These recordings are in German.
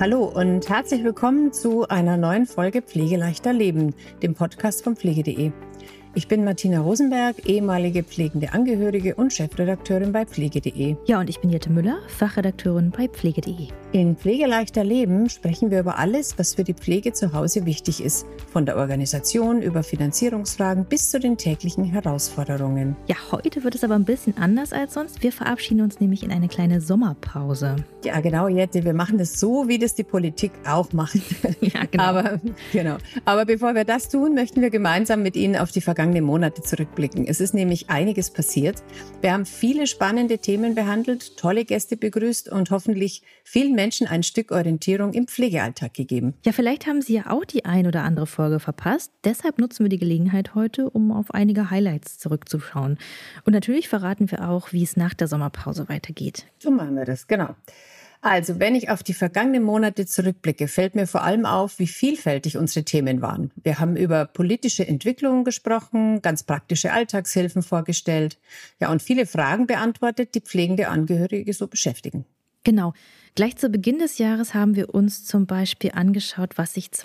Hallo und herzlich willkommen zu einer neuen Folge Pflegeleichter Leben, dem Podcast von pflege.de. Ich bin Martina Rosenberg, ehemalige pflegende Angehörige und Chefredakteurin bei pflege.de. Ja, und ich bin Jette Müller, Fachredakteurin bei pflege.de. In Pflegeleichter Leben sprechen wir über alles, was für die Pflege zu Hause wichtig ist. Von der Organisation über Finanzierungsfragen bis zu den täglichen Herausforderungen. Ja, heute wird es aber ein bisschen anders als sonst. Wir verabschieden uns nämlich in eine kleine Sommerpause. Ja, genau, Jette, wir machen das so, wie das die Politik auch macht. Ja, genau. Aber bevor wir das tun, möchten wir gemeinsam mit Ihnen auf die vergangenen Monate zurückblicken. Es ist nämlich einiges passiert. Wir haben viele spannende Themen behandelt, tolle Gäste begrüßt und hoffentlich vielen Menschen ein Stück Orientierung im Pflegealltag gegeben. Ja, vielleicht haben Sie ja auch die ein oder andere Folge verpasst. Deshalb nutzen wir die Gelegenheit heute, um auf einige Highlights zurückzuschauen. Und natürlich verraten wir auch, wie es nach der Sommerpause weitergeht. So machen wir das, genau. Also, wenn ich auf die vergangenen Monate zurückblicke, fällt mir vor allem auf, wie vielfältig unsere Themen waren. Wir haben über politische Entwicklungen gesprochen, ganz praktische Alltagshilfen vorgestellt, ja, und viele Fragen beantwortet, die pflegende Angehörige so beschäftigen. Genau. Gleich zu Beginn des Jahres haben wir uns zum Beispiel angeschaut, was sich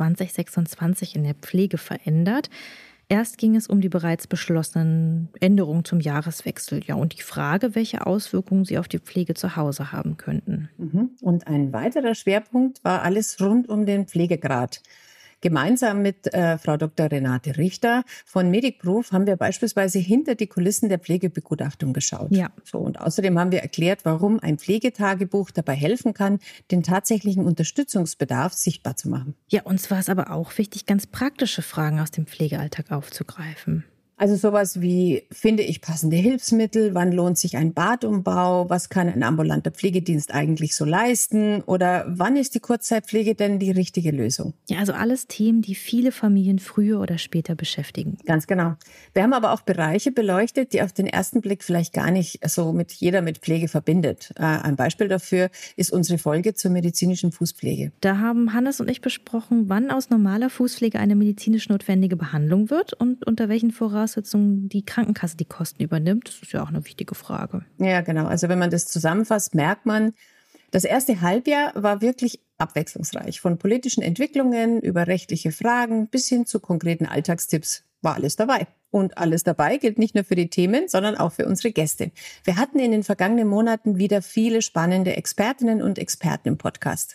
2026 in der Pflege verändert. Erst ging es um die bereits beschlossenen Änderungen zum Jahreswechsel, ja, und die Frage, welche Auswirkungen sie auf die Pflege zu Hause haben könnten. Und ein weiterer Schwerpunkt war alles rund um den Pflegegrad. Gemeinsam mit Frau Dr. Renate Richter von Medicproof haben wir beispielsweise hinter die Kulissen der Pflegebegutachtung geschaut. Ja. So, und außerdem haben wir erklärt, warum ein Pflegetagebuch dabei helfen kann, den tatsächlichen Unterstützungsbedarf sichtbar zu machen. Ja, uns war es aber auch wichtig, ganz praktische Fragen aus dem Pflegealltag aufzugreifen. Also sowas wie, finde ich passende Hilfsmittel? Wann lohnt sich ein Badumbau? Was kann ein ambulanter Pflegedienst eigentlich so leisten? Oder wann ist die Kurzzeitpflege denn die richtige Lösung? Ja, also alles Themen, die viele Familien früher oder später beschäftigen. Ganz genau. Wir haben aber auch Bereiche beleuchtet, die auf den ersten Blick vielleicht gar nicht so jeder mit Pflege verbindet. Ein Beispiel dafür ist unsere Folge zur medizinischen Fußpflege. Da haben Hannes und ich besprochen, wann aus normaler Fußpflege eine medizinisch notwendige Behandlung wird und unter welchen Voraussetzungen die Krankenkasse die Kosten übernimmt. Das ist ja auch eine wichtige Frage. Ja, genau. Also wenn man das zusammenfasst, merkt man, das erste Halbjahr war wirklich abwechslungsreich. Von politischen Entwicklungen über rechtliche Fragen bis hin zu konkreten Alltagstipps war alles dabei. Und alles dabei gilt nicht nur für die Themen, sondern auch für unsere Gäste. Wir hatten in den vergangenen Monaten wieder viele spannende Expertinnen und Experten im Podcast.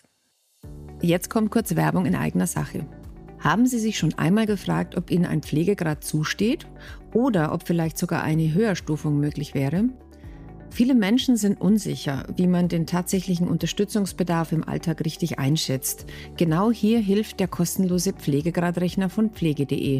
Jetzt kommt kurz Werbung in eigener Sache. Haben Sie sich schon einmal gefragt, ob Ihnen ein Pflegegrad zusteht oder ob vielleicht sogar eine Höherstufung möglich wäre? Viele Menschen sind unsicher, wie man den tatsächlichen Unterstützungsbedarf im Alltag richtig einschätzt. Genau hier hilft der kostenlose Pflegegradrechner von pflege.de.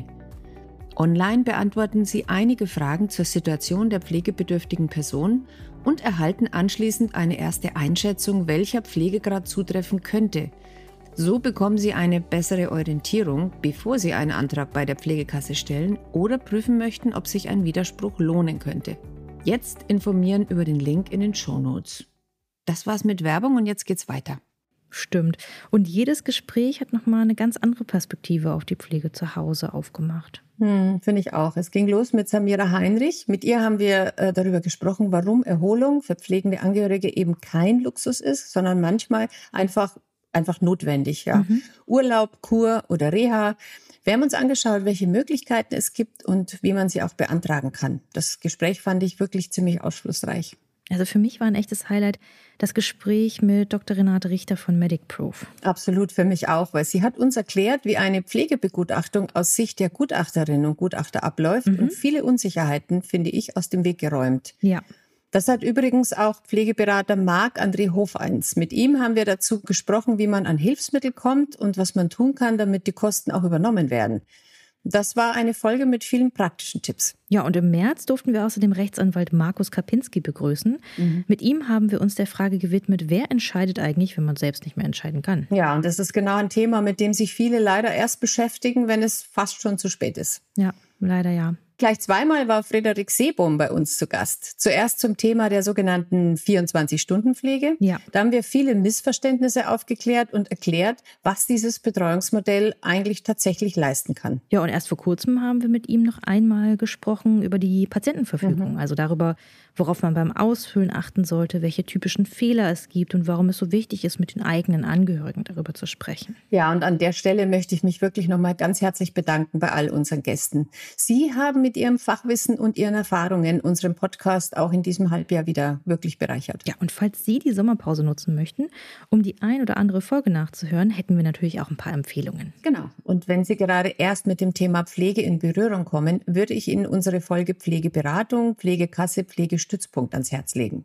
Online beantworten Sie einige Fragen zur Situation der pflegebedürftigen Person und erhalten anschließend eine erste Einschätzung, welcher Pflegegrad zutreffen könnte. So bekommen Sie eine bessere Orientierung, bevor Sie einen Antrag bei der Pflegekasse stellen oder prüfen möchten, ob sich ein Widerspruch lohnen könnte. Jetzt informieren über den Link in den Shownotes. Das war's mit Werbung und jetzt geht's weiter. Stimmt. Und jedes Gespräch hat nochmal eine ganz andere Perspektive auf die Pflege zu Hause aufgemacht. Finde ich auch. Es ging los mit Samira Heinrich. Mit ihr haben wir darüber gesprochen, warum Erholung für pflegende Angehörige eben kein Luxus ist, sondern manchmal einfach notwendig. Ja. Urlaub, Kur oder Reha. Wir haben uns angeschaut, welche Möglichkeiten es gibt und wie man sie auch beantragen kann. Das Gespräch fand ich wirklich ziemlich aufschlussreich. Also für mich war ein echtes Highlight das Gespräch mit Dr. Renate Richter von Medicproof. Absolut, für mich auch, weil sie hat uns erklärt, wie eine Pflegebegutachtung aus Sicht der Gutachterinnen und Gutachter abläuft und viele Unsicherheiten, finde ich, aus dem Weg geräumt. Ja. Das hat übrigens auch Pflegeberater Marc-André Hofeins. Mit ihm haben wir dazu gesprochen, wie man an Hilfsmittel kommt und was man tun kann, damit die Kosten auch übernommen werden. Das war eine Folge mit vielen praktischen Tipps. Ja, und im März durften wir außerdem Rechtsanwalt Markus Kapinski begrüßen. Mit ihm haben wir uns der Frage gewidmet, wer entscheidet eigentlich, wenn man selbst nicht mehr entscheiden kann. Ja, und das ist genau ein Thema, mit dem sich viele leider erst beschäftigen, wenn es fast schon zu spät ist. Ja, leider ja. Gleich zweimal war Frederik Seebohm bei uns zu Gast. Zuerst zum Thema der sogenannten 24-Stunden-Pflege. Ja. Da haben wir viele Missverständnisse aufgeklärt und erklärt, was dieses Betreuungsmodell eigentlich tatsächlich leisten kann. Ja, und erst vor kurzem haben wir mit ihm noch einmal gesprochen über die Patientenverfügung. Also darüber, worauf man beim Ausfüllen achten sollte, welche typischen Fehler es gibt und warum es so wichtig ist, mit den eigenen Angehörigen darüber zu sprechen. Ja, und an der Stelle möchte ich mich wirklich nochmal ganz herzlich bedanken bei all unseren Gästen. Sie haben mit Ihrem Fachwissen und Ihren Erfahrungen unseren Podcast auch in diesem Halbjahr wieder wirklich bereichert. Ja, und falls Sie die Sommerpause nutzen möchten, um die ein oder andere Folge nachzuhören, hätten wir natürlich auch ein paar Empfehlungen. Genau. Und wenn Sie gerade erst mit dem Thema Pflege in Berührung kommen, würde ich Ihnen unsere Folge Pflegeberatung, Pflegekasse, Pflegestützpunkt ans Herz legen.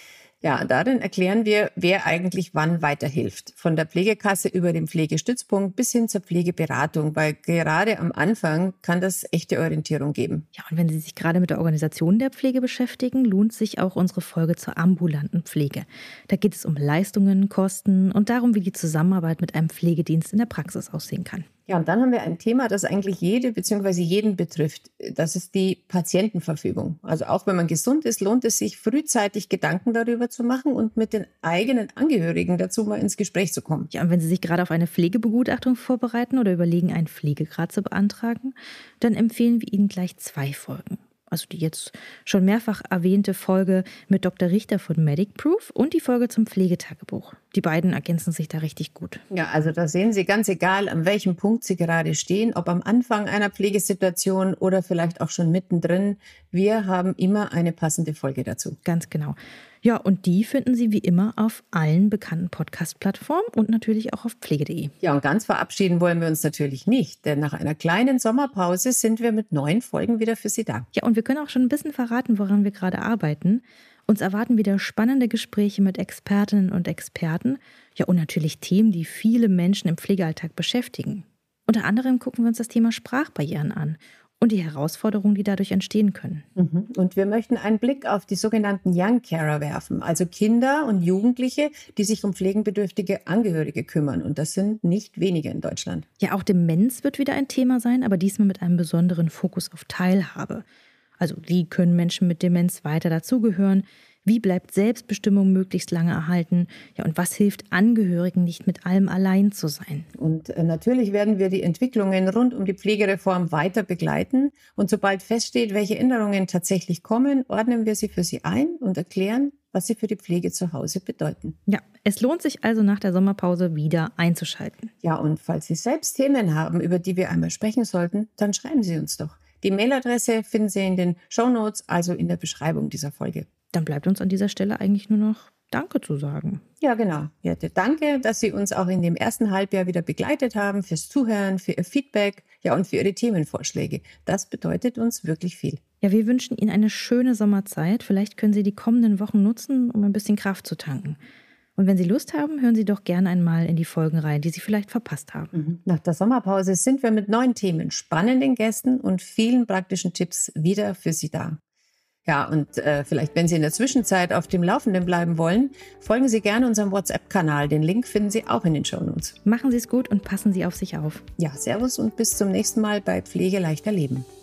Ja, darin erklären wir, wer eigentlich wann weiterhilft. Von der Pflegekasse über den Pflegestützpunkt bis hin zur Pflegeberatung, weil gerade am Anfang kann das echte Orientierung geben. Ja, und wenn Sie sich gerade mit der Organisation der Pflege beschäftigen, lohnt sich auch unsere Folge zur ambulanten Pflege. Da geht es um Leistungen, Kosten und darum, wie die Zusammenarbeit mit einem Pflegedienst in der Praxis aussehen kann. Ja, und dann haben wir ein Thema, das eigentlich jede bzw. jeden betrifft. Das ist die Patientenverfügung. Also auch wenn man gesund ist, lohnt es sich, frühzeitig Gedanken darüber zu machen und mit den eigenen Angehörigen dazu mal ins Gespräch zu kommen. Ja, und wenn Sie sich gerade auf eine Pflegebegutachtung vorbereiten oder überlegen, einen Pflegegrad zu beantragen, dann empfehlen wir Ihnen gleich 2 Folgen. Also die jetzt schon mehrfach erwähnte Folge mit Dr. Richter von MedicProof und die Folge zum Pflegetagebuch. Die beiden ergänzen sich da richtig gut. Ja, also da sehen Sie ganz egal, an welchem Punkt Sie gerade stehen, ob am Anfang einer Pflegesituation oder vielleicht auch schon mittendrin. Wir haben immer eine passende Folge dazu. Ganz genau. Ja, und die finden Sie wie immer auf allen bekannten Podcast-Plattformen und natürlich auch auf pflege.de. Ja, und ganz verabschieden wollen wir uns natürlich nicht, denn nach einer kleinen Sommerpause sind wir mit neuen Folgen wieder für Sie da. Ja, und wir können auch schon ein bisschen verraten, woran wir gerade arbeiten. Uns erwarten wieder spannende Gespräche mit Expertinnen und Experten. Ja, und natürlich Themen, die viele Menschen im Pflegealltag beschäftigen. Unter anderem gucken wir uns das Thema Sprachbarrieren an und die Herausforderungen, die dadurch entstehen können. Und wir möchten einen Blick auf die sogenannten Young Carer werfen, also Kinder und Jugendliche, die sich um pflegebedürftige Angehörige kümmern. Und das sind nicht wenige in Deutschland. Ja, auch Demenz wird wieder ein Thema sein, aber diesmal mit einem besonderen Fokus auf Teilhabe. Also wie können Menschen mit Demenz weiter dazugehören? Wie bleibt Selbstbestimmung möglichst lange erhalten? Ja, und was hilft Angehörigen, nicht mit allem allein zu sein? Und natürlich werden wir die Entwicklungen rund um die Pflegereform weiter begleiten. Und sobald feststeht, welche Änderungen tatsächlich kommen, ordnen wir sie für Sie ein und erklären, was sie für die Pflege zu Hause bedeuten. Ja, es lohnt sich also nach der Sommerpause wieder einzuschalten. Ja, und falls Sie selbst Themen haben, über die wir einmal sprechen sollten, dann schreiben Sie uns doch. Die Mailadresse finden Sie in den Shownotes, also in der Beschreibung dieser Folge. Dann bleibt uns an dieser Stelle eigentlich nur noch Danke zu sagen. Ja, genau. Jette, danke, dass Sie uns auch in dem ersten Halbjahr wieder begleitet haben, fürs Zuhören, für Ihr Feedback, ja und für Ihre Themenvorschläge. Das bedeutet uns wirklich viel. Ja, wir wünschen Ihnen eine schöne Sommerzeit. Vielleicht können Sie die kommenden Wochen nutzen, um ein bisschen Kraft zu tanken. Und wenn Sie Lust haben, hören Sie doch gerne einmal in die Folgen rein, die Sie vielleicht verpasst haben. Nach der Sommerpause sind wir mit neuen Themen, spannenden Gästen und vielen praktischen Tipps wieder für Sie da. Ja, und vielleicht, wenn Sie in der Zwischenzeit auf dem Laufenden bleiben wollen, folgen Sie gerne unserem WhatsApp-Kanal. Den Link finden Sie auch in den Shownotes. Machen Sie es gut und passen Sie auf sich auf. Ja, servus und bis zum nächsten Mal bei Pflege leichter Leben.